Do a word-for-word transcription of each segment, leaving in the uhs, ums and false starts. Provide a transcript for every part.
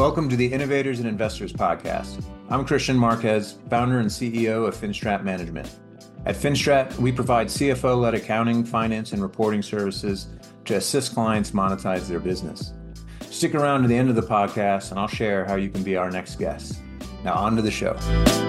Welcome to the Innovators and Investors Podcast. I'm Christian Marquez, founder and C E O of Finstrat Management. At Finstrat, we provide C F O-led accounting, finance, and reporting services to assist clients monetize their business. Stick around to the end of the podcast, and I'll share how you can be our next guest. Now, on to the show.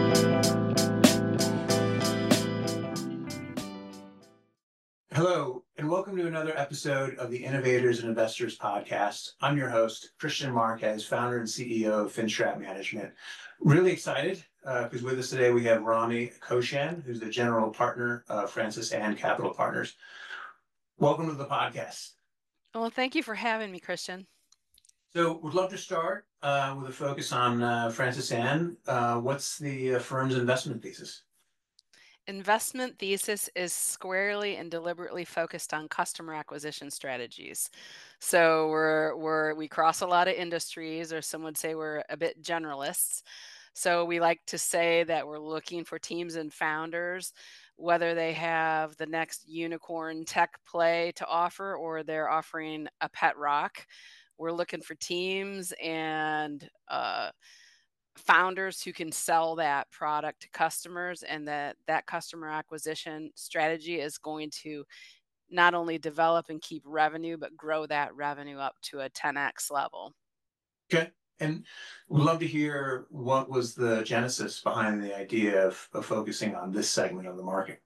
Hello, and welcome to another episode of the Innovators and Investors Podcast. I'm your host, Christian Marquez, founder and C E O of Finstrat Management. Really excited because uh, with us today we have Rami Koshan, who's the general partner of Francis and Capital Partners. Welcome to the podcast. Well, thank you for having me, Christian. So we'd love to start uh, with a focus on uh, Francis Ann. Uh, what's the uh, firm's investment thesis? Investment thesis is squarely and deliberately focused on customer acquisition strategies. So we're we're we cross a lot of industries, or some would say we're a bit generalists. So we like to say that we're looking for teams and founders, whether they have the next unicorn tech play to offer or they're offering a pet rock. We're looking for teams and uh, founders who can sell that product to customers, and that that customer acquisition strategy is going to not only develop and keep revenue, but grow that revenue up to a ten X level. Okay. And we'd love to hear what was the genesis behind the idea of, of focusing on this segment of the market.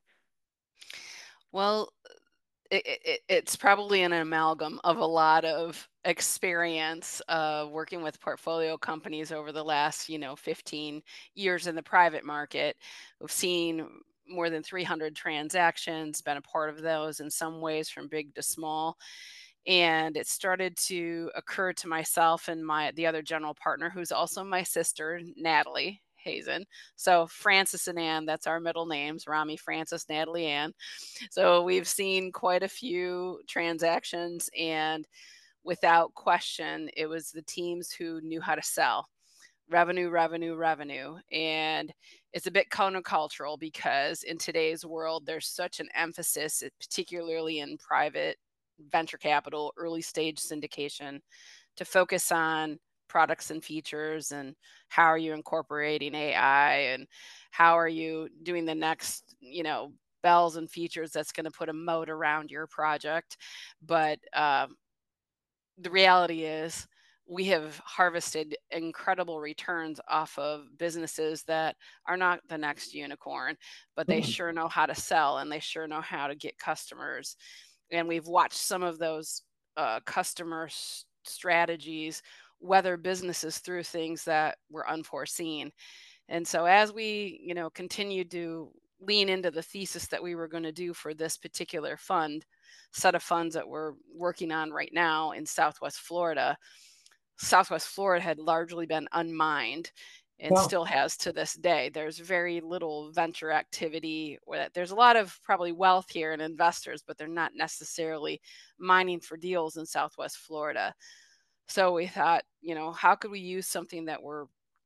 Well, it, it, it's probably an amalgam of a lot of experience uh, working with portfolio companies over the last, you know, fifteen years in the private market. We've seen more than three hundred transactions, been a part of those in some ways from big to small. And it started to occur to myself and my the other general partner, who's also my sister, Natalie Hazen. So Francis and Ann, that's our middle names, Rami, Francis, Natalie, Ann. So we've seen quite a few transactions, and without question, it was the teams who knew how to sell. Revenue, revenue, revenue. And it's a bit countercultural because in today's world, there's such an emphasis, particularly in private venture capital, early stage syndication, to focus on products and features, and how are you incorporating A I, and how are you doing the next, you know, bells and features that's going to put a moat around your project. But um, the reality is we have harvested incredible returns off of businesses that are not the next unicorn, but they sure know how to sell, and they sure know how to get customers. And we've watched some of those uh, customer s- strategies weather businesses through things that were unforeseen. And so as we, you know, continued to lean into the thesis that we were going to do for this particular fund, set of funds that we're working on right now in Southwest Florida, Southwest Florida had largely been unmined and Well, still has to this day. There's very little venture activity, or that there's a lot of probably wealth here and investors, but they're not necessarily mining for deals in Southwest Florida. So we thought, you know, how could we use something that we're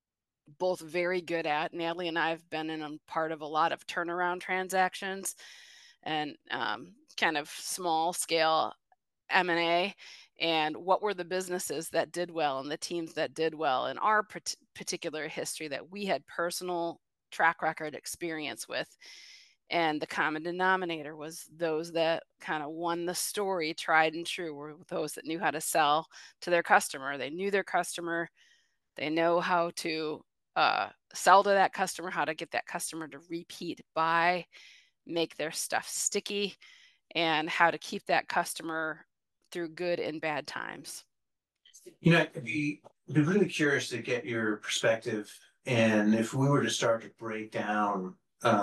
both very good at? Natalie and I have been in a part of a lot of turnaround transactions and um, kind of small scale M and A, and what were the businesses that did well and the teams that did well in our particular history that we had personal track record experience with. And the common denominator was those that kind of won the story, tried and true, were those that knew how to sell to their customer. They knew their customer, they know how to uh, sell to that customer, how to get that customer to repeat buy, make their stuff sticky, and how to keep that customer through good and bad times. You know, I'd be, be really curious to get your perspective. And if we were to start to break down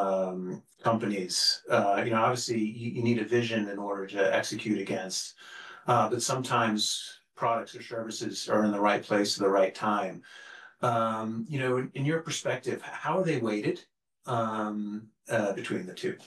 um, companies, uh, you know, obviously you, you need a vision in order to execute against, uh, but sometimes products or services are in the right place at the right time. Um, you know, in, in your perspective, how are they weighted um, uh, between the two?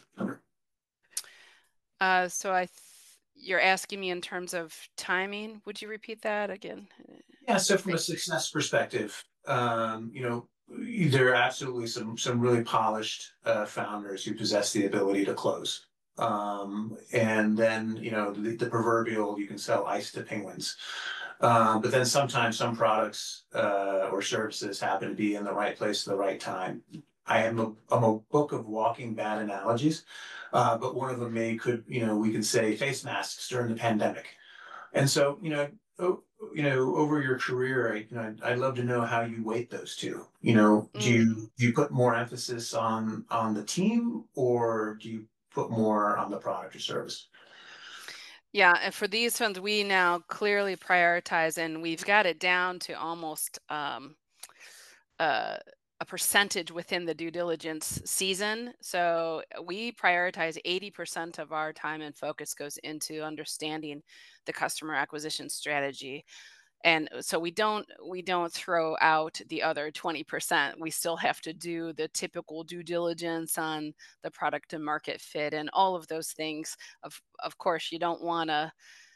Uh, so I, th- you're asking me in terms of timing. Would you repeat that again? Yeah, so from a success perspective, um, you know, there are absolutely some some really polished uh, founders who possess the ability to close. Um, and then, you know, the, the proverbial, you can sell ice to penguins. Um, but then sometimes some products uh, or services happen to be in the right place at the right time. I am a, I'm a book of walking bad analogies, uh, but one of them may could, you know, we could say face masks during the pandemic. And so, you know, oh, you know, over your career, I, you know, I'd, I'd love to know how you weight those two. You know, do Mm. you do you put more emphasis on on the team, or do you put more on the product or service? Yeah, and for these funds, we now clearly prioritize, and we've got it down to almost um, uh, a percentage within the due diligence season. So we prioritize eighty percent of our time and focus goes into understanding the customer acquisition strategy. And so we don't we don't throw out the other twenty percent. We still have to do the typical due diligence on the product and market fit and all of those things. Of of course, you don't want to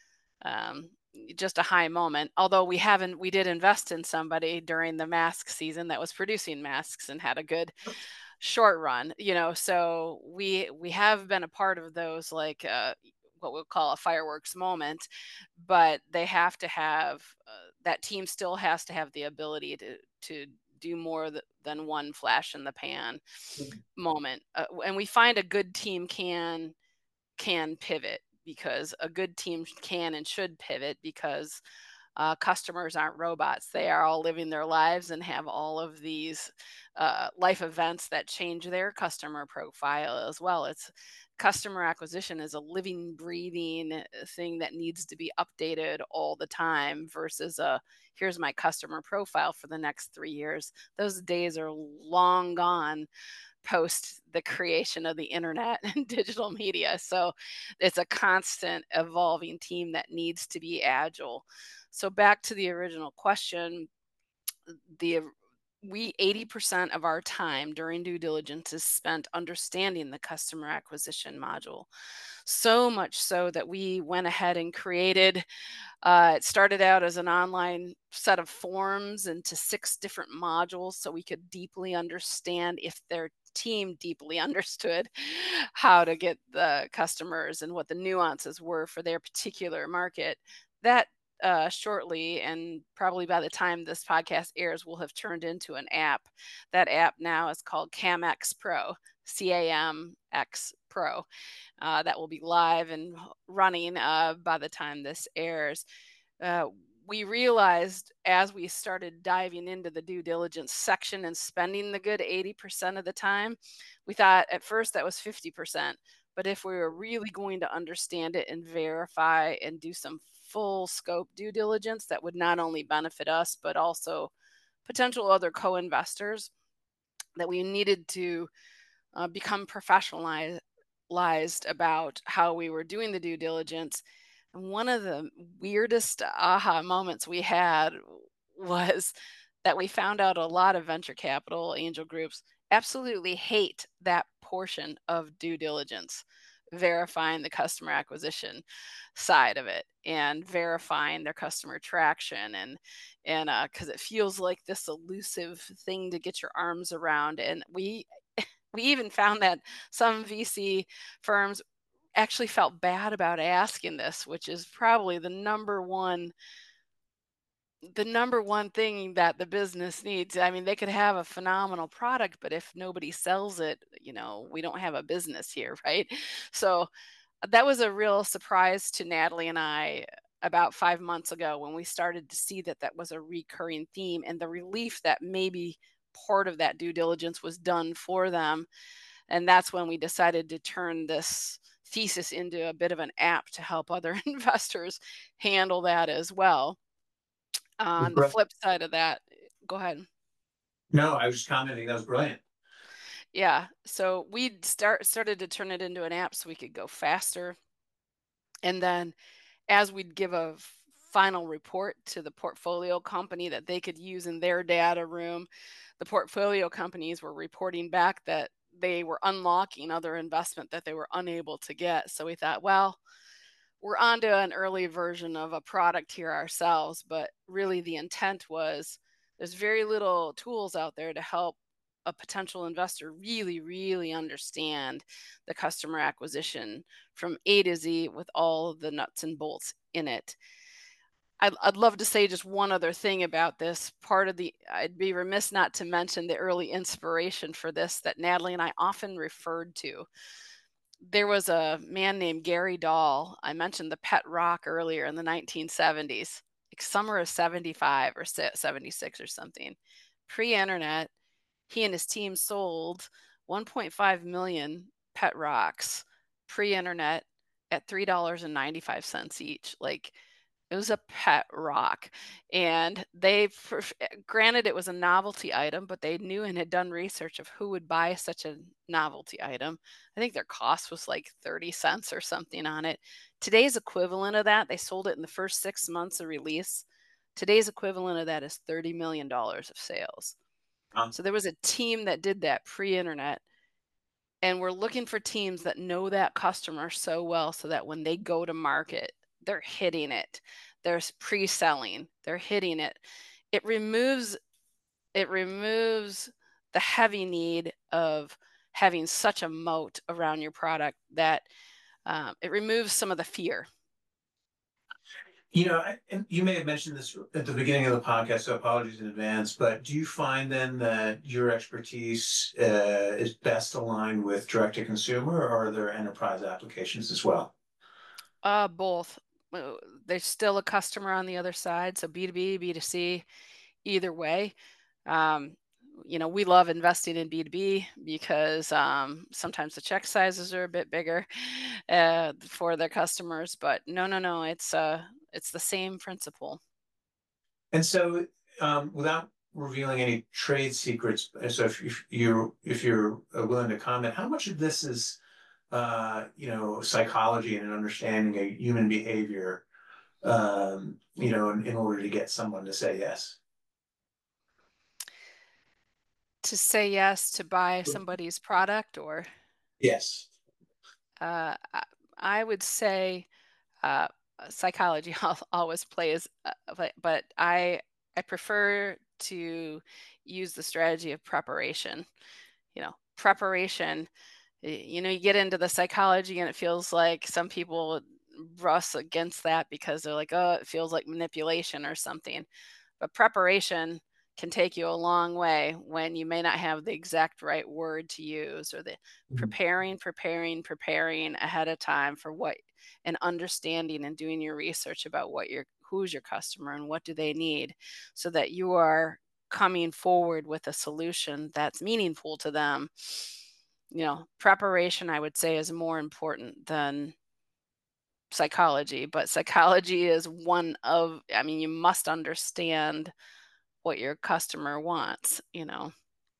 um, just a high moment. Although we haven't, we did invest in somebody during the mask season that was producing masks and had a good short run. You know, so we we have been a part of those like uh, what we'll call a fireworks moment, but they have to have uh, that team still has to have the ability to to do more th- than one flash in the pan moment. Uh, and we find a good team can can pivot because a good team can and should pivot because uh, customers aren't robots. They are all living their lives and have all of these uh, life events that change their customer profile as well. It's customer acquisition is a living, breathing uh, thing that needs to be updated all the time versus a here's my customer profile for the next three years. Those days are long gone post the creation of the internet and digital media. So it's a constant evolving team that needs to be agile. So back to the original question, the we eighty percent of our time during due diligence is spent understanding the customer acquisition module. So much so that we went ahead and created uh, it started out as an online set of forms into six different modules so we could deeply understand if their team deeply understood how to get the customers and what the nuances were for their particular market. That uh, shortly, and probably by the time this podcast airs, will have turned into an app. That app now is called CamX Pro, C A M X Pro. Uh, that will be live and running uh, by the time this airs. Uh, we realized as we started diving into the due diligence section and spending the good eighty percent of the time, we thought at first that was fifty percent. But if we were really going to understand it and verify and do some full scope due diligence that would not only benefit us, but also potential other co investors, that we needed to uh, become professionalized about how we were doing the due diligence. And one of the weirdest aha moments we had was that we found out a lot of venture capital angel groups absolutely hate that portion of due diligence, verifying the customer acquisition side of it and verifying their customer traction and and uh because it feels like this elusive thing to get your arms around. And we we even found that some V C firms actually felt bad about asking this, which is probably the number one the number one thing that the business needs. I mean, they could have a phenomenal product, but if nobody sells it, you know, we don't have a business here, right? So that was a real surprise to Natalie and I about five months ago when we started to see that that was a recurring theme and the relief that maybe part of that due diligence was done for them. And that's when we decided to turn this thesis into a bit of an app to help other investors handle that as well. On the flip side of that, go ahead. No, I was just commenting. That was brilliant. Yeah. So we start started to turn it into an app so we could go faster. And then as we'd give a f- final report to the portfolio company that they could use in their data room, the portfolio companies were reporting back that they were unlocking other investment that they were unable to get. So we thought, well, we're onto an early version of a product here ourselves, but really the intent was there's very little tools out there to help a potential investor really, really understand the customer acquisition from A to Z with all the nuts and bolts in it. I'd I'd love to say just one other thing about this. Part of the I'd be remiss not to mention the early inspiration for this that Natalie and I often referred to. There was a man named Gary Dahl. I mentioned the pet rock earlier in the nineteen seventies, like summer of seventy-five or se- seventy-six or something. Pre-internet, he and his team sold one point five million pet rocks pre-internet at three dollars and ninety-five cents each. Like it was a pet rock, and they for f granted, it was a novelty item, but they knew and had done research of who would buy such a novelty item. I think their cost was like thirty cents or something on it. Today's equivalent of that, they sold it in the first six months of release. Today's equivalent of that is thirty million dollars of sales. Um, So there was a team that did that pre-internet, and we're looking for teams that know that customer so well so that when they go to market, they're hitting it. There's pre-selling, they're hitting it. It removes it removes the heavy need of having such a moat around your product that um, it removes some of the fear. You know, I- and you may have mentioned this at the beginning of the podcast, so apologies in advance, but do you find then that your expertise uh, is best aligned with direct to consumer, or are there enterprise applications as well? Uh, both. Uh, There's still a customer on the other side, so B two B, B two C, either way. Um, you know, we love investing in B two B because um, sometimes the check sizes are a bit bigger uh, for their customers. But no, no, no, it's uh, it's the same principle. And so, um, without revealing any trade secrets, uh, so if, if you're if you're uh, willing to comment, how much of this is, uh, you know, psychology and an understanding of human behavior, um, you know, in, in order to get someone to say yes? To say yes to buy somebody's product, or Yes. uh, I I would say uh, psychology al- always plays, uh, but but I I prefer to use the strategy of preparation. You know, preparation. y- You know, you get into the psychology, and it feels like some people rust against that because they're like, oh, it feels like manipulation or something. But preparation can take you a long way when you may not have the exact right word to use, or the preparing, preparing, preparing ahead of time for what, and understanding and doing your research about what your who's your customer and what do they need, so that you are coming forward with a solution that's meaningful to them. You know, preparation, I would say, is more important than psychology, but psychology is one of, I mean, you must understand what your customer wants, you know.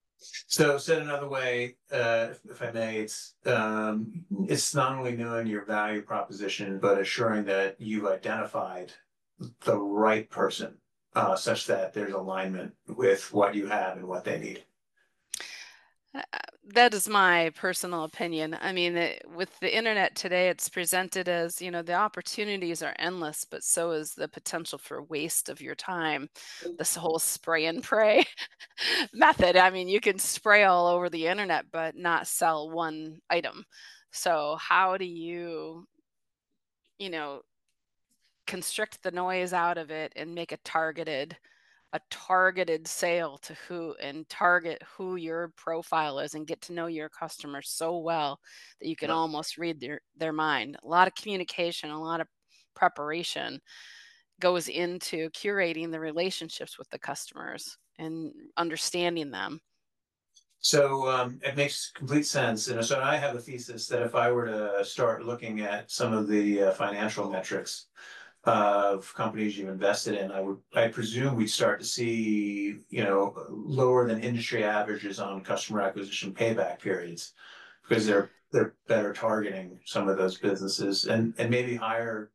So said another way, uh, if, if I may, it's um, it's not only knowing your value proposition, but assuring that you've identified the right person, uh, such that there's alignment with what you have and what they need. Uh, uh, that is my personal opinion. I mean, it, with the internet today, it's presented as, you know, the opportunities are endless, but so is the potential for waste of your time. This whole spray and pray method. I mean, you can spray all over the internet, but not sell one item. So, how do you, you know, constrict the noise out of it and make a targeted a targeted sale to who, and target who your profile is, and get to know your customer so well that you can Yep. almost read their their mind. A lot of communication, a lot of preparation goes into curating the relationships with the customers and understanding them. So um, it makes complete sense. And so I have a thesis that if I were to start looking at some of the uh, financial metrics of companies you invested in, I would, I presume we'd start to see, you know, lower than industry averages on customer acquisition payback periods because they're they're better targeting some of those businesses and and maybe higher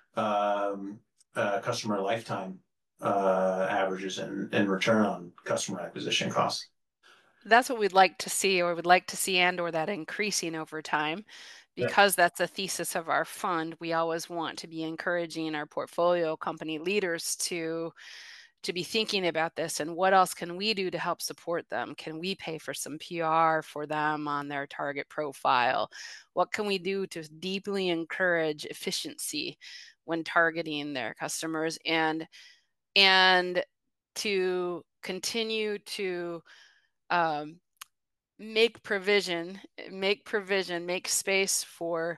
um, uh, customer lifetime uh, averages and, and return on customer acquisition costs. That's what we'd like to see, or would like to see, and or that increasing over time. Because that's a thesis of our fund, we always want to be encouraging our portfolio company leaders to to be thinking about this, and what else can we do to help support them? Can we pay for some P R for them on their target profile? What can we do to deeply encourage efficiency when targeting their customers, and and to continue to um, make provision, make provision, make space for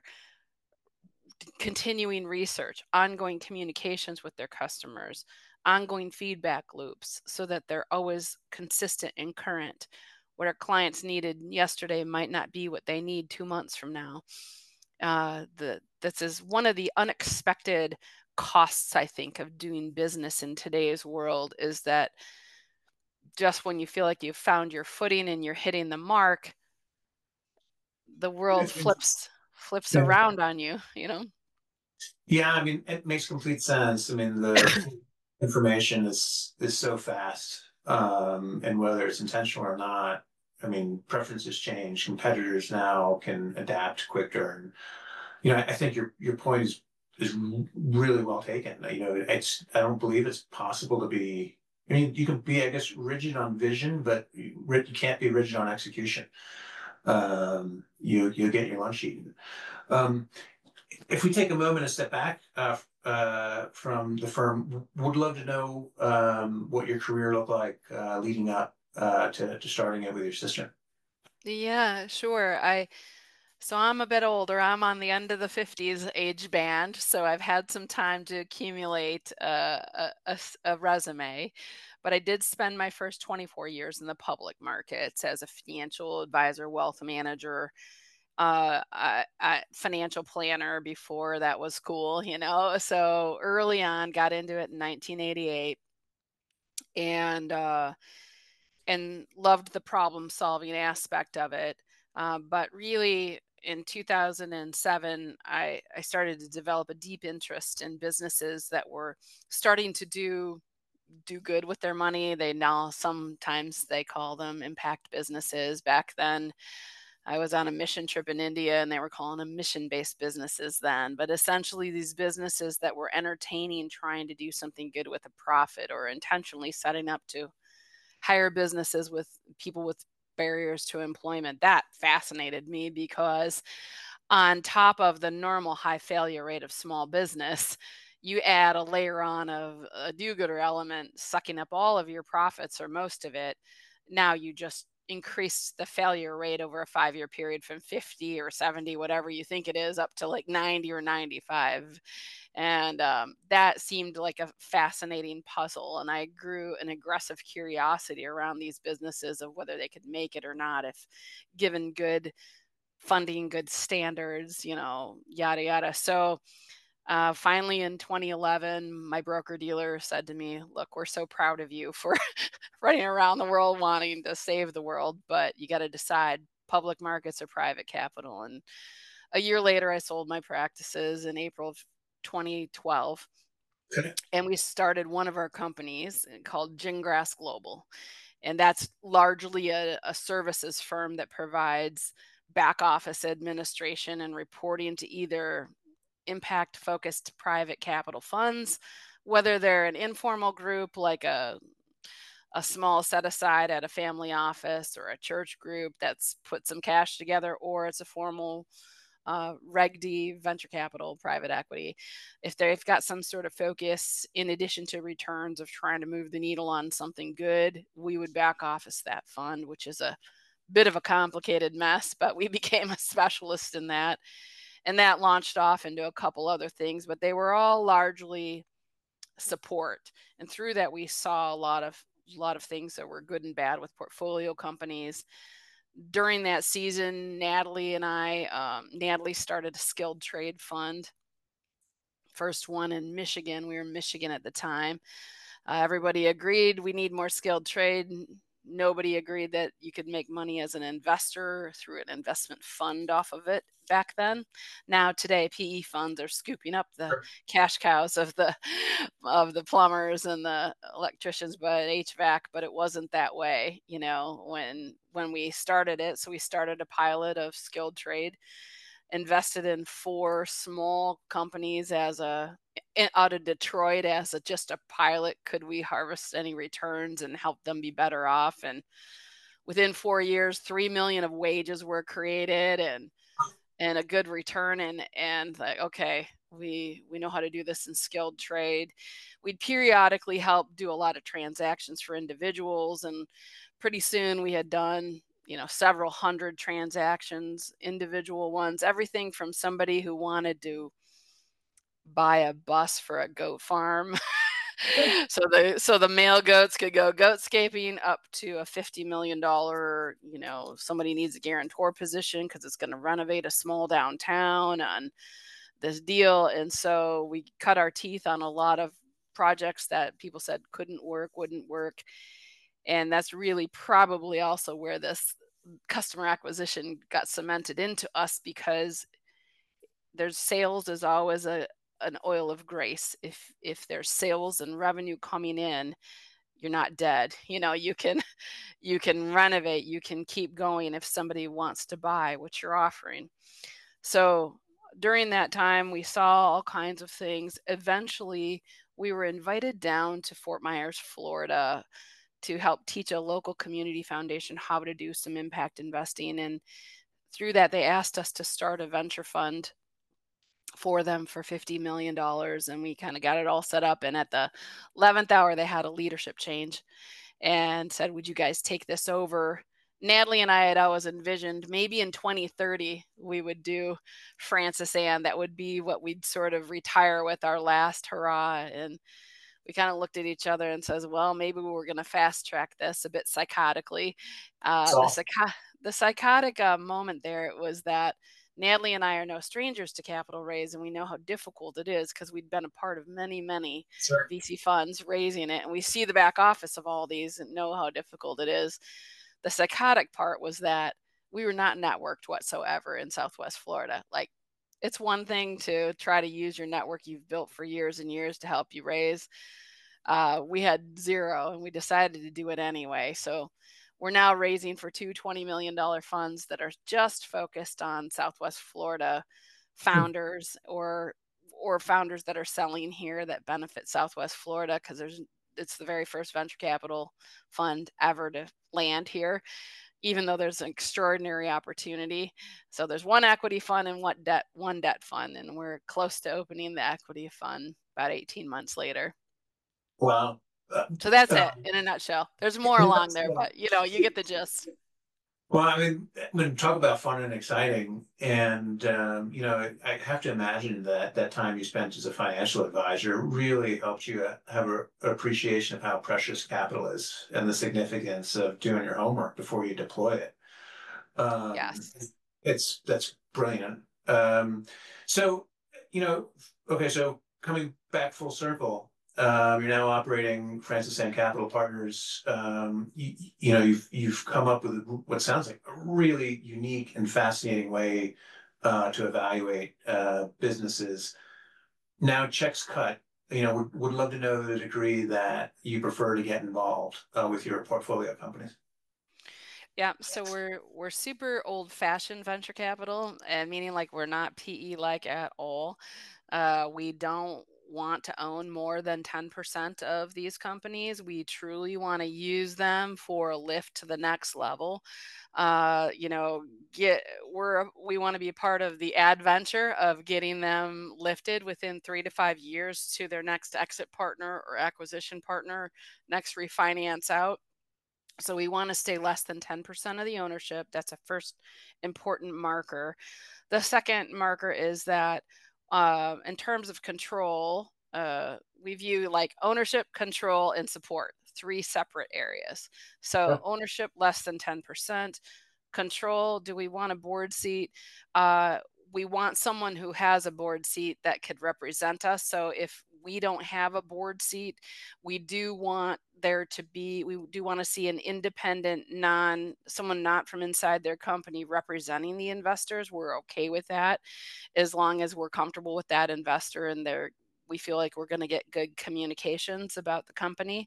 continuing research, ongoing communications with their customers, ongoing feedback loops so that they're always consistent and current. What our clients needed yesterday might not be what they need two months from now. Uh, the this is one of the unexpected costs, I think, of doing business in today's world, is that just when you feel like you've found your footing and you're hitting the mark, the world flips flips Yeah. around on you, you know? Yeah, I mean, it makes complete sense. I mean, the information is is so fast, um, and whether it's intentional or not, I mean, preferences change. Competitors now can adapt quicker, and you know, I, I think your your point is is really well taken. You know, it's I don't believe it's possible to be. I mean, you can be, I guess, rigid on vision, but you, you can't be rigid on execution. Um, you you get your lunch eaten. Um, if we take a moment and step back uh, uh, from the firm, would love to know um, what your career looked like uh, leading up uh, to, to starting it with your sister. Yeah, sure. I so I'm a bit older. I'm on the end of the fifties age band, so I've had some time to accumulate uh, a, a s- a resume. But I did spend my first twenty-four years in the public markets as a financial advisor, wealth manager, uh, I, I, financial planner before that was cool, you know. So early on, got into it in nineteen eighty-eight, and uh, and loved the problem solving aspect of it. Um, but really, in two thousand seven, I, I started to develop a deep interest in businesses that were starting to do do good with their money. They now sometimes they call them impact businesses. Back then, I was on a mission trip in India and they were calling them mission based businesses then. But essentially, these businesses that were entertaining, trying to do something good with a profit, or intentionally setting up to hire businesses with people with barriers to employment. That fascinated me because, on top of the normal high failure rate of small business, you add a layer on of a do-gooder element sucking up all of your profits or most of it. Now you just increase the failure rate over a five year period from fifty or seventy, whatever you think it is, up to like ninety or ninety-five. And um, that seemed like a fascinating puzzle. And I grew an aggressive curiosity around these businesses of whether they could make it or not if given good funding, good standards, you know, yada, yada. So uh, finally in twenty eleven, my broker dealer said to me, "Look, we're so proud of you for running around the world wanting to save the world, but you got to decide public markets or private capital." And a year later, I sold my practices in April of twenty twelve, Okay. and we started one of our companies called Gingrass Global. And that's largely a, a services firm that provides back office administration and reporting to either impact focused private capital funds, whether they're an informal group like a a small set aside at a family office, or a church group that's put some cash together, or it's a formal uh, Reg D, venture capital, private equity. If they've got some sort of focus in addition to returns of trying to move the needle on something good, we would back office that fund, which is a bit of a complicated mess, but we became a specialist in that. And that launched off into a couple other things, but they were all largely support. And through that, we saw a lot of a lot of things that were good and bad with portfolio companies. During that season, Natalie and I, um, Natalie started a skilled trade fund, first one in Michigan. We were in Michigan at the time. Uh, everybody agreed we need more skilled trade. Nobody agreed that you could make money as an investor through an investment fund off of it back then. Now today, P E funds are scooping up the cash cows of the of the plumbers and the electricians, but H V A C. But it wasn't that way, you know, when when we started it. So we started a pilot of skilled trade, invested in four small companies as a out of Detroit as a, just a pilot. Could we harvest any returns and help them be better off? And within four years, three million of wages were created, and and a good return. And and like, okay, We we know how to do this in skilled trade. We'd periodically help do a lot of transactions for individuals, and pretty soon we had done, you know, several hundred transactions, individual ones, everything from somebody who wanted to buy a bus for a goat farm. So the so the male goats could go goatscaping up to a fifty million dollars, you know, somebody needs a guarantor position because it's gonna renovate a small downtown on this deal. And so we cut our teeth on a lot of projects that people said couldn't work, wouldn't work. And that's really probably also where this customer acquisition got cemented into us, because there's sales is always a an oil of grace. If if there's sales and revenue coming in, you're not dead. You know, you can you can renovate, you can keep going if somebody wants to buy what you're offering. So during that time, we saw all kinds of things. Eventually, we were invited down to Fort Myers, Florida, to help teach a local community foundation how to do some impact investing. And through that, they asked us to start a venture fund for them for fifty million dollars. And we kind of got it all set up. And at the eleventh hour, they had a leadership change and said, "Would you guys take this over?" Natalie and I had always envisioned maybe in twenty thirty we would do Francis Ann. That would be what we'd sort of retire with, our last hurrah. And we kind of looked at each other and says, "Well, maybe we're going to fast track this a bit psychotically." Uh, the So, psycho- the psychotic uh, moment there was that Natalie and I are no strangers to capital raise, and we know how difficult it is because we'd been a part of many, many sure. V C funds raising it, and we see the back office of all these and know how difficult it is. The psychotic part was that we were not networked whatsoever in Southwest Florida. Like, it's one thing to try to use your network you've built for years and years to help you raise. Uh, we had zero, and we decided to do it anyway. So we're now raising for two twenty million dollars funds that are just focused on Southwest Florida founders, or or founders that are selling here that benefit Southwest Florida, because there's it's the very first venture capital fund ever to land here, even though there's an extraordinary opportunity. So there's one equity fund and one debt one debt fund, and we're close to opening the equity fund about eighteen months later. Wow. Uh, So that's it um, in a nutshell. There's more yeah, along that's- there, yeah. but you know, you get the gist. Well, I mean, when you talk about fun and exciting, and um, you know, I have to imagine that that time you spent as a financial advisor really helped you uh, have a, an appreciation of how precious capital is and the significance of doing your homework before you deploy it. Um, Yes. it's that's brilliant. Um, so, you know, okay, so coming back full circle, um, you're now operating Francis and Capital Partners. Um, you, you know, you've you've come up with what sounds like a really unique and fascinating way uh, to evaluate uh, businesses. Now, checks cut. You know, would, would love to know the degree that you prefer to get involved uh, with your portfolio companies. Yeah, so we're we're super old-fashioned venture capital, and meaning like we're not P E like at all. Uh, we don't want to own more than ten percent of these companies. We truly want to use them for a lift to the next level. Uh, you know, get we're we want to be a part of the adventure of getting them lifted within three to five years to their next exit partner or acquisition partner, next refinance out. So we want to stay less than ten percent of the ownership. That's a first important marker. The second marker is that uh, in terms of control, uh, we view like ownership, control, and support, three separate areas. So ownership less than ten percent. Control, do we want a board seat? Uh, we want someone who has a board seat that could represent us. So if we don't have a board seat, we do want there to be, we do want to see an independent, non, someone not from inside their company representing the investors. We're okay with that as long as we're comfortable with that investor and they're, we feel like we're going to get good communications about the company.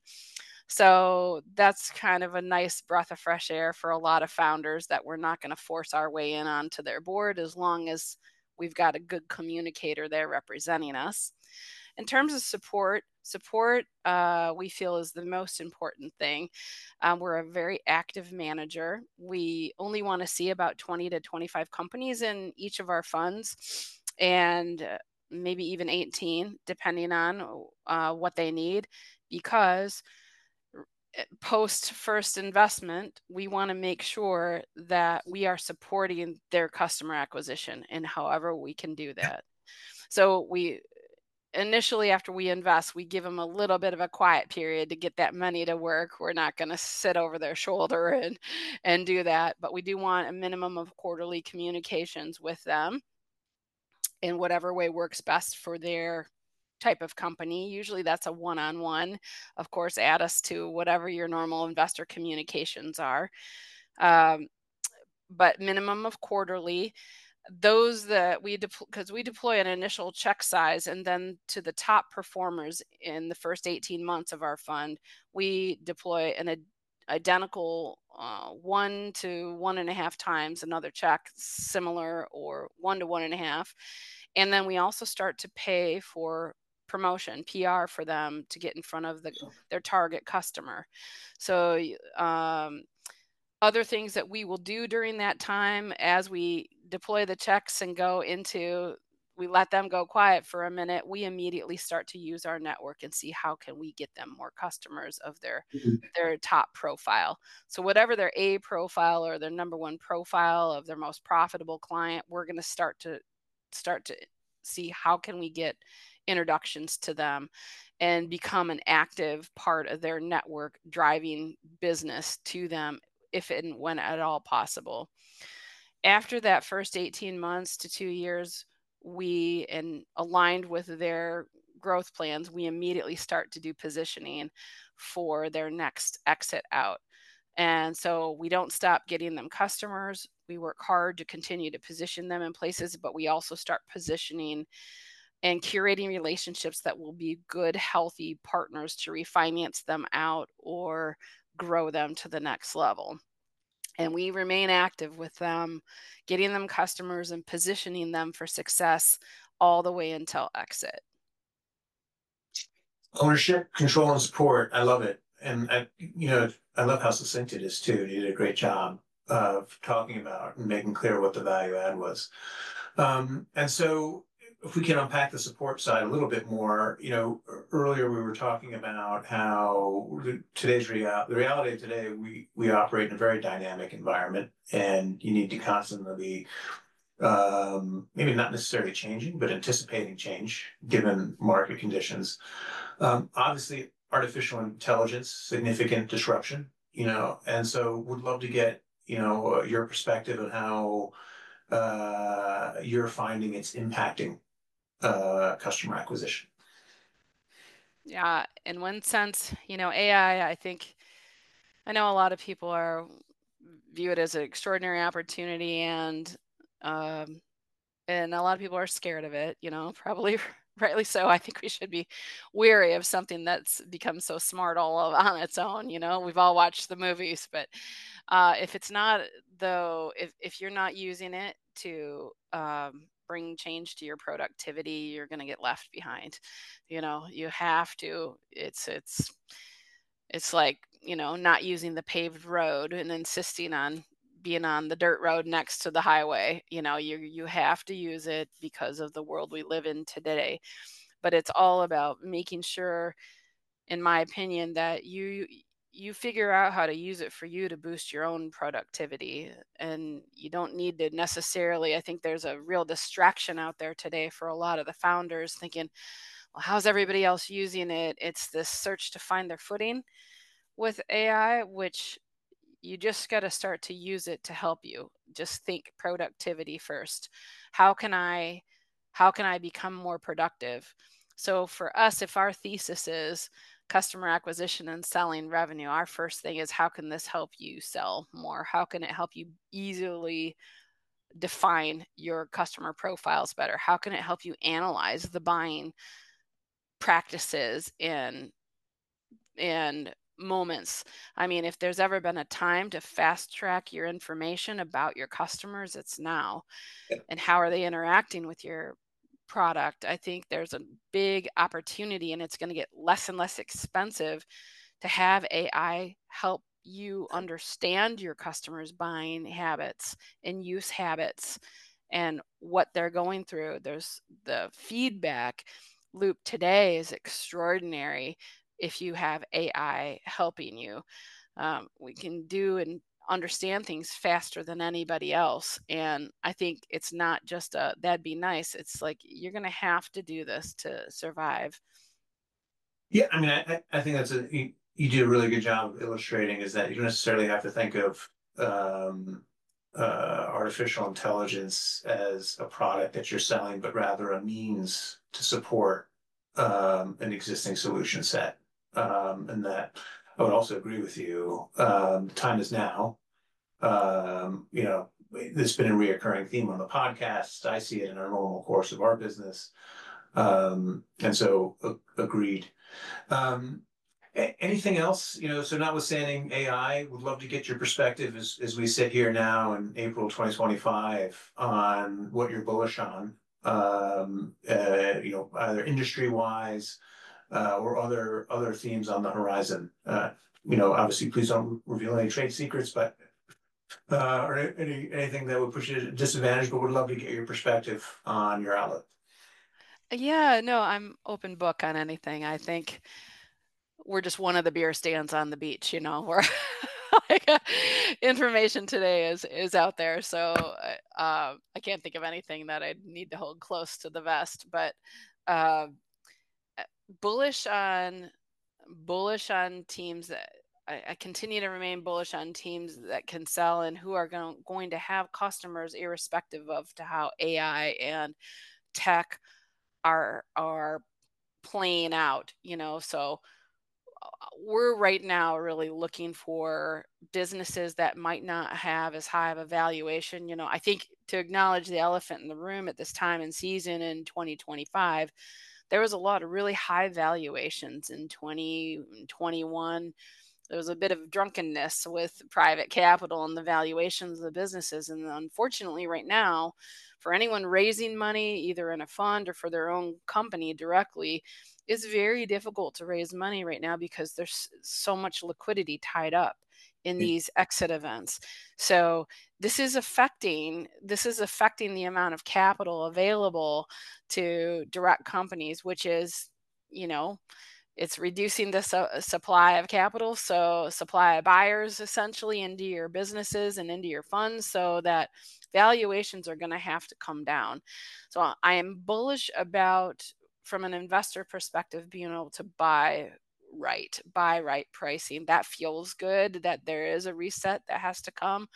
So that's kind of a nice breath of fresh air for a lot of founders, that we're not going to force our way in onto their board as long as we've got a good communicator there representing us. In terms of support, support uh, we feel is the most important thing. Um, we're a very active manager. We only want to see about twenty to twenty-five companies in each of our funds. And uh, maybe even eighteen, depending on uh, what they need, because post first investment, we want to make sure that we are supporting their customer acquisition in however we can do that. So we initially, after we invest, we give them a little bit of a quiet period to get that money to work. We're not going to sit over their shoulder and and do that, but we do want a minimum of quarterly communications with them in whatever way works best for their type of company. Usually that's a one-on-one. Of course, add us to whatever your normal investor communications are. Um, but minimum of quarterly. Those that we deploy, because we deploy an initial check size, and then to the top performers in the first eighteen months of our fund, we deploy an ad- identical uh, one to one and a half times another check, similar, or one to one and a half. And then we also start to pay for promotion, P R, for them to get in front of the their target customer. So y- um, other things that we will do during that time as we deploy the checks and go into, we let them go quiet for a minute, we immediately start to use our network and see how can we get them more customers of their their top profile. So whatever their A profile or their number one profile of their most profitable client, we're going to start to start to see how can we get introductions to them and become an active part of their network, driving business to them if and when at all possible. After that first eighteen months to two years, we, and aligned with their growth plans, we immediately start to do positioning for their next exit out. And so we don't stop getting them customers. We work hard to continue to position them in places, but we also start positioning and curating relationships that will be good, healthy partners to refinance them out or grow them to the next level. And we remain active with them, getting them customers and positioning them for success all the way until exit. Ownership, control, and support. I love it. And I, you know, I love how succinct it is too. You did a great job of talking about and making clear what the value add was. Um, and so if we can unpack the support side a little bit more, you know, earlier we were talking about how today's real the reality of today, we we operate in a very dynamic environment, and you need to constantly be um, maybe not necessarily changing, but anticipating change given market conditions. Um, obviously, artificial intelligence, significant disruption, you know, and so would love to get, you know, your perspective on how uh, you're finding it's impacting uh, customer acquisition. Yeah, in one sense, you know, A I, I I think I know a lot of people are view it as an extraordinary opportunity, and um, and a lot of people are scared of it, you know, probably rightly so. I think we should be weary of something that's become so smart all of, on its own. You know, we've all watched the movies, but uh, if it's not, though, if if you're not using it to um, bring change to your productivity, you're going to get left behind. You know, you have to. It's it's it's like, you know, not using the paved road and insisting on being on the dirt road next to the highway. You know, you you have to use it because of the world we live in today. But it's all about making sure, in my opinion, that you you figure out how to use it for you to boost your own productivity. And you don't need to necessarily, I think there's a real distraction out there today for a lot of the founders thinking, well, how's everybody else using it? It's this search to find their footing with A I, which you just got to start to use it to help you. Just think productivity first. How can I how can I become more productive? So for us, if our thesis is customer acquisition and selling revenue, our first thing is how can this help you sell more? How can it help you easily define your customer profiles better? How can it help you analyze the buying practices and and moments. I mean, if there's ever been a time to fast track your information about your customers, it's now. And how are they interacting with your product? I think there's a big opportunity, and it's going to get less and less expensive to have A I help you understand your customers' buying habits and use habits and what they're going through. There's the feedback loop today is extraordinary if you have A I helping you. Um, we can do and understand things faster than anybody else. And I think it's not just a that'd be nice. It's like you're going to have to do this to survive. Yeah, I mean, I, I I think that's a you, you do a really good job of illustrating is that you don't necessarily have to think of um, uh, artificial intelligence as a product that you're selling, but rather a means to support um, an existing solution set. Um, and that I would also agree with you. Um, the time is now. Um, you know, this has been a reoccurring theme on the podcast. I see it in our normal course of our business. Um, and so a- agreed. Um, a- anything else, you know, so notwithstanding A I, would love to get your perspective as, as we sit here now in April twenty twenty-five on what you're bullish on, um, uh, you know, either industry wise, uh, or other, other themes on the horizon. Uh, you know, obviously, please don't reveal any trade secrets, but, uh, or any, anything that would put you at a disadvantage, but would love to get your perspective on your outlook. Yeah, no, I'm open book on anything. I think we're just one of the beer stands on the beach, you know, where like uh, information today is is out there. So uh, uh, I can't think of anything that I need to hold close to the vest, but uh, uh, bullish on bullish on teams that I, I continue to remain bullish on teams that can sell and who are going, going to have customers irrespective of to how A I and tech are are playing out, you know. So we're right now really looking for businesses that might not have as high of a valuation. You know, I think to acknowledge the elephant in the room at this time and season in twenty twenty-five, there was a lot of really high valuations in twenty twenty-one. There was a bit of drunkenness with private capital and the valuations of the businesses. And unfortunately, right now, for anyone raising money, either in a fund or for their own company directly, it's very difficult to raise money right now because there's so much liquidity tied up in these exit events. So this is affecting this is affecting the amount of capital available to direct companies, which is, you know, it's reducing the su- supply of capital, so supply of buyers essentially into your businesses and into your funds, so that valuations are going to have to come down. So I am bullish about, from an investor perspective, being able to buy right, buy right pricing. That feels good that there is a reset that has to come.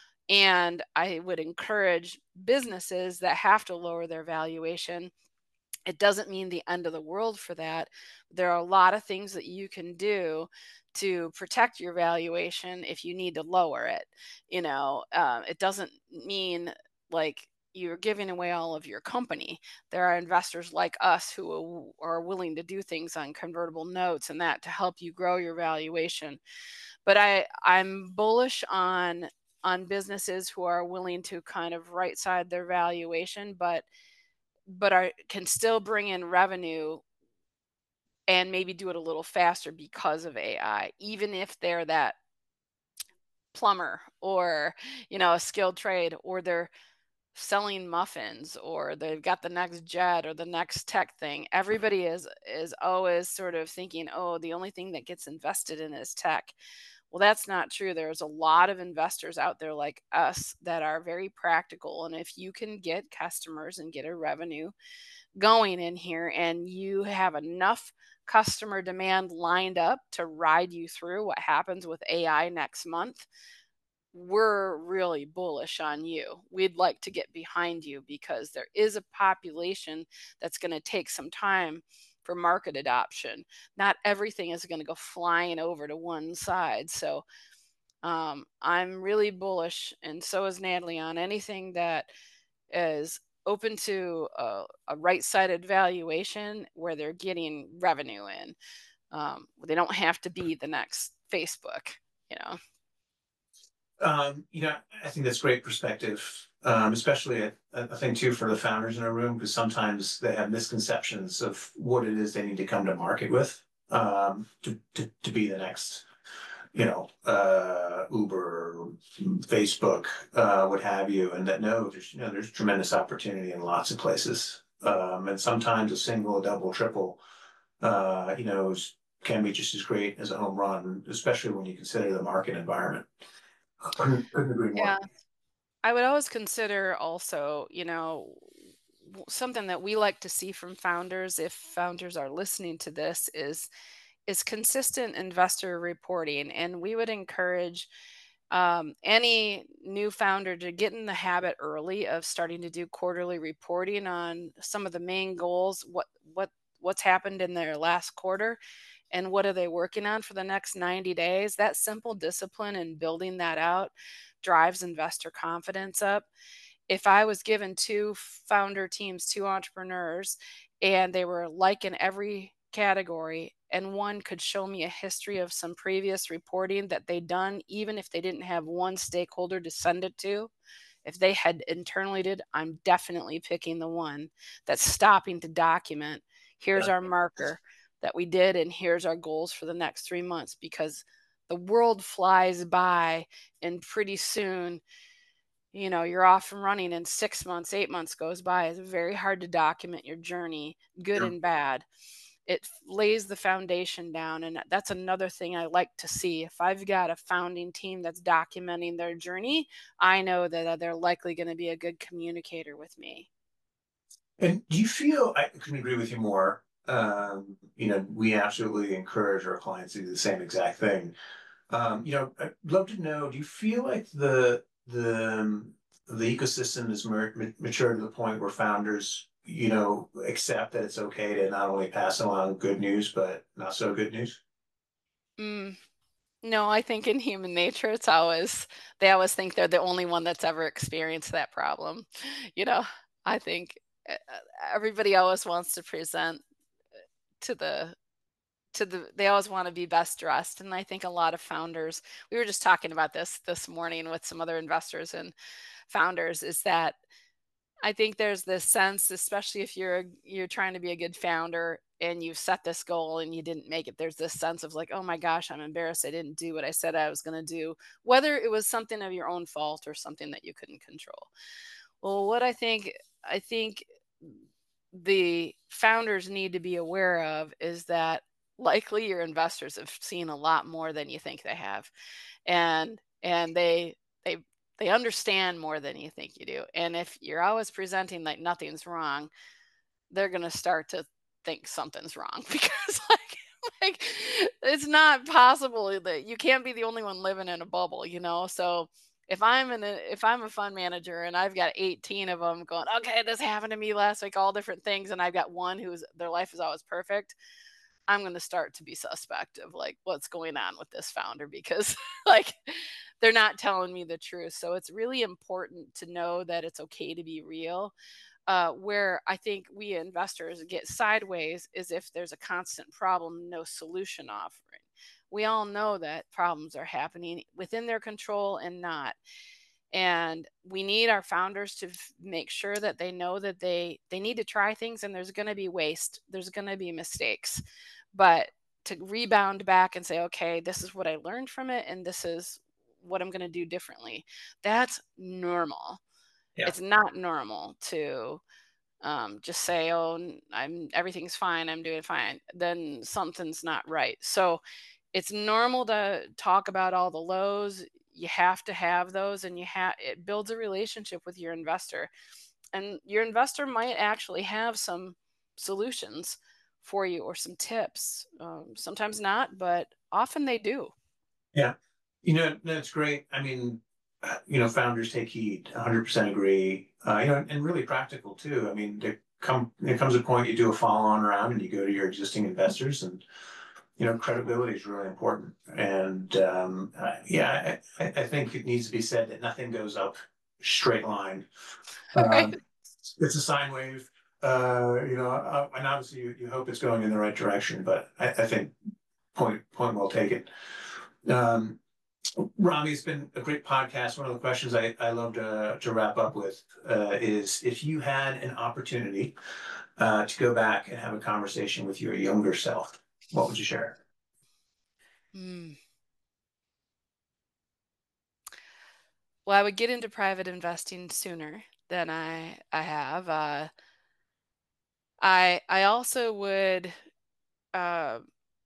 And I would encourage businesses that have to lower their valuation. It doesn't mean the end of the world for that. There are a lot of things that you can do to protect your valuation if you need to lower it. You know, uh, it doesn't mean like you're giving away all of your company. There are investors like us who are willing to do things on convertible notes and that to help you grow your valuation. But I I'm bullish on on businesses who are willing to kind of right side their valuation, but but are can still bring in revenue and maybe do it a little faster because of A I, even if they're that plumber or, you know, a skilled trade, or they're selling muffins, or they've got the next jet or the next tech thing. Everybody is is always sort of thinking, "Oh, the only thing that gets invested in is tech." Well, that's not true. There's a lot of investors out there like us that are very practical, and if you can get customers and get a revenue going in here and you have enough customer demand lined up to ride you through what happens with A I next month, we're really bullish on you. We'd like to get behind you because there is a population that's going to take some time for market adoption. Not everything is going to go flying over to one side. So um, I'm really bullish, and so is Natalie, on anything that is open to a, a right-sided valuation where they're getting revenue in. Um, they don't have to be the next Facebook, you know. Um, you know, I think that's great perspective, um, especially I, I think too for the founders in a room, because sometimes they have misconceptions of what it is they need to come to market with, um, to, to, to be the next you know, uh, Uber, Facebook, uh, what have you, and that no, there's, you know, there's tremendous opportunity in lots of places. Um, and sometimes a single, double, triple, uh, you know, is, can be just as great as a home run, especially when you consider the market environment. Couldn't, couldn't agree Yeah. more. I would always consider also, you know, w- something that we like to see from founders, if founders are listening to this, is is consistent investor reporting. And we would encourage um, any new founder to get in the habit early of starting to do quarterly reporting on some of the main goals, what what what's happened in their last quarter, and what are they working on for the next ninety days. That simple discipline and building that out drives investor confidence up. If I was given two founder teams, two entrepreneurs, and they were like in every category, and one could show me a history of some previous reporting that they'd done, even if they didn't have one stakeholder to send it to, if they had internally did, I'm definitely picking the one that's stopping to document. Here's Yeah. our marker that we did, and here's our goals for the next three months because the world flies by, and pretty soon you know you're off and running, and six months eight months goes by. It's very hard to document your journey, good Yeah. and bad. It f- lays the foundation down, and that's another thing I like to see. If I've got a founding team that's documenting their journey, I know that uh, they're likely going to be a good communicator with me. And do you feel, I couldn't agree with you more. Um, you know, we absolutely encourage our clients to do the same exact thing. Um, you know, I'd love to know, do you feel like the the um, the ecosystem is mer- ma- mature to the point where founders, you know, accept that it's okay to not only pass along good news, but not so good news? Mm, no, I think in human nature, it's always, they always think they're the only one that's ever experienced that problem. You know, I think uh, uh, everybody always wants to present to the to the they always want to be best dressed. And I think a lot of founders, we were just talking about this this morning with some other investors and founders, is that I think there's this sense, especially if you're you're trying to be a good founder and you've set this goal and you didn't make it, there's this sense of like, oh my gosh, I'm embarrassed I didn't do what I said I was going to do, whether it was something of your own fault or something that you couldn't control. Well, what I think I think the founders need to be aware of is that likely your investors have seen a lot more than you think they have. And and they they they understand more than you think you do. And if you're always presenting like nothing's wrong, they're going to start to think something's wrong because like like it's not possible that you can't be the only one living in a bubble, you know? So if I'm in a if I'm a fund manager and I've got eighteen of them going, okay, this happened to me last week, all different things, and I've got one who's their life is always perfect, I'm going to start to be suspect of like what's going on with this founder because like they're not telling me the truth. So it's really important to know that it's okay to be real. Uh, where I think we investors get sideways is if there's a constant problem, no solution offering. We all know that problems are happening within their control and not. And we need our founders to f- make sure that they know that they they need to try things, and there's going to be waste, there's going to be mistakes, but to rebound back and say, okay, this is what I learned from it, and this is what I'm going to do differently. That's normal. Yeah. It's not normal to um, just say, "Oh, n- I'm everything's fine. I'm doing fine." Then something's not right. So it's normal to talk about all the lows. You have to have those, and you have it builds a relationship with your investor, and your investor might actually have some solutions for you or some tips. Um, sometimes not, but often they do. Yeah. You know, that's great. I mean, uh, you know, founders take heed, one hundred percent agree. Uh, you know, and really practical too. I mean, there come there comes a point you do a follow-on round and you go to your existing investors, and you know, credibility is really important. And um, uh, yeah, I, I I think it needs to be said that nothing goes up straight line. Right. Um, it's a sine wave. Uh, you know, uh, and obviously you, you hope it's going in the right direction, but I, I think point point well taken. Um, Rami, it's been a great podcast. One of the questions I, I love to, to wrap up with uh, is if you had an opportunity uh, to go back and have a conversation with your younger self, what would you share? Hmm. Well, I would get into private investing sooner than I I have. Uh, I I also would uh,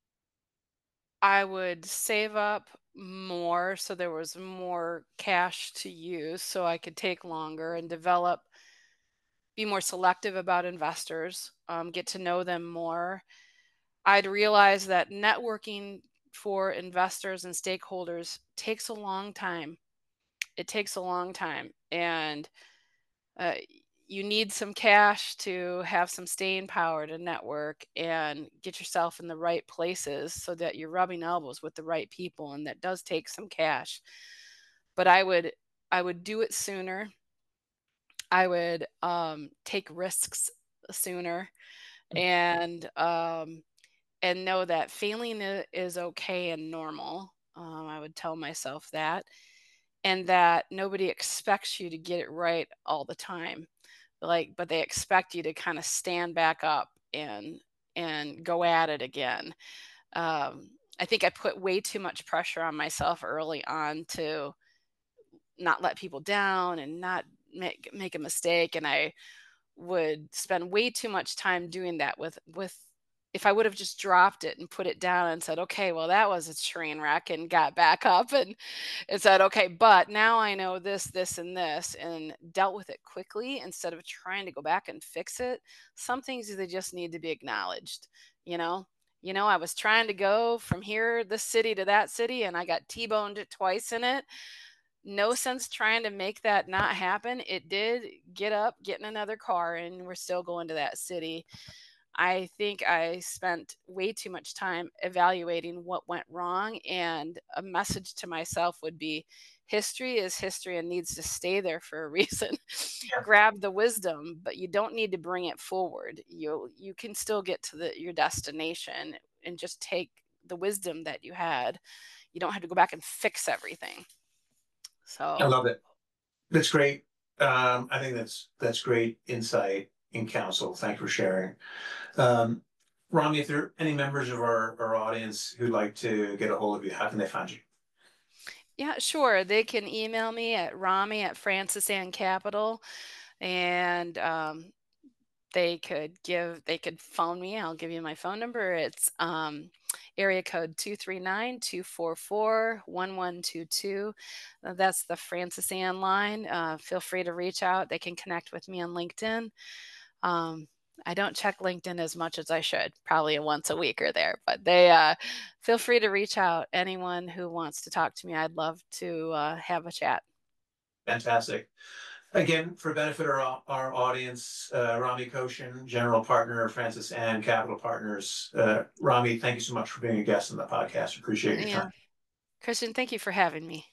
I would save up more so there was more cash to use so I could take longer and develop, be more selective about investors, um, get to know them more. I'd realize that networking for investors and stakeholders takes a long time. It takes a long time. And uh, you need some cash to have some staying power to network and get yourself in the right places so that you're rubbing elbows with the right people. And that does take some cash. But I would I would do it sooner. I would um, take risks sooner and um, and know that failing i- is okay and normal. Um, I would tell myself that, and that nobody expects you to get it right all the time. Like, but they expect you to kind of stand back up and and go at it again. Um, I think I put way too much pressure on myself early on to not let people down and not make make a mistake, and I would spend way too much time doing that with with if I would have just dropped it and put it down and said, "Okay, well, that was a train wreck," and got back up and and said, "Okay, but now I know this, this, and this," and dealt with it quickly instead of trying to go back and fix it. Some things they just need to be acknowledged, you know? You know, I was trying to go from here, this city to that city, and I got T-boned twice in it. No sense trying to make that not happen. It did. Get up, get in another car, and we're still going to that city. I think I spent way too much time evaluating what went wrong, and a message to myself would be history is history and needs to stay there for a reason. Yeah. Grab the wisdom, but you don't need to bring it forward. You you can still get to the your destination and just take the wisdom that you had. You don't have to go back and fix everything. I So, love it. That's great. Um, I think that's that's great insight and counsel. Thanks for sharing. Um, Rami, if there are any members of our, our audience who'd like to get a hold of you, how can they find you? yeah, sure. They can email me at Rami at Francis Ann Capital, and um, they could give they could phone me. I'll give you my phone number. It's um, area code two three nine, two four four, one one two two. Uh, That's the Francis Ann line. Uh, feel free to reach out. They can connect with me on LinkedIn. Um, I don't check LinkedIn as much as I should, probably once a week or there, but they uh, feel free to reach out. Anyone who wants to talk to me, I'd love to uh, have a chat. Fantastic. Again, for benefit of our, our audience, uh, Rami Koshin, General Partner, Francis Ann Capital Partners. Uh, Rami, thank you so much for being a guest on the podcast. Appreciate your Yeah. time. Christian, thank you for having me.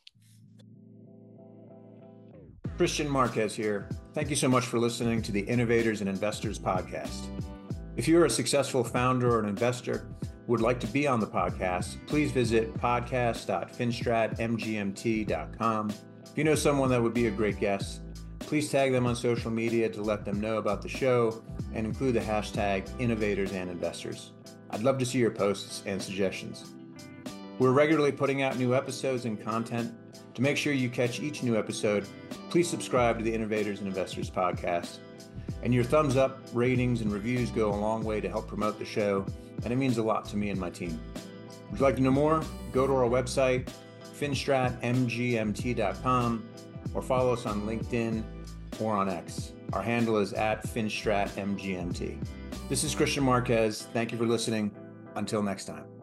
Christian Marquez here. Thank you so much for listening to the Innovators and Investors podcast. If you're a successful founder or an investor who would like to be on the podcast, please visit podcast dot finstrat m g m t dot com. If you know someone that would be a great guest, please tag them on social media to let them know about the show and include the hashtag Innovators and Investors. I'd love to see your posts and suggestions. We're regularly putting out new episodes and content. To make sure you catch each new episode, please subscribe to the Innovators and Investors podcast. And your thumbs up, ratings, and reviews go a long way to help promote the show, and it means a lot to me and my team. Would you like to know more? Go to our website, finstrat m g m t dot com, or follow us on LinkedIn or on X. Our handle is at finstrat m g m t. This is Christian Marquez. Thank you for listening. Until next time.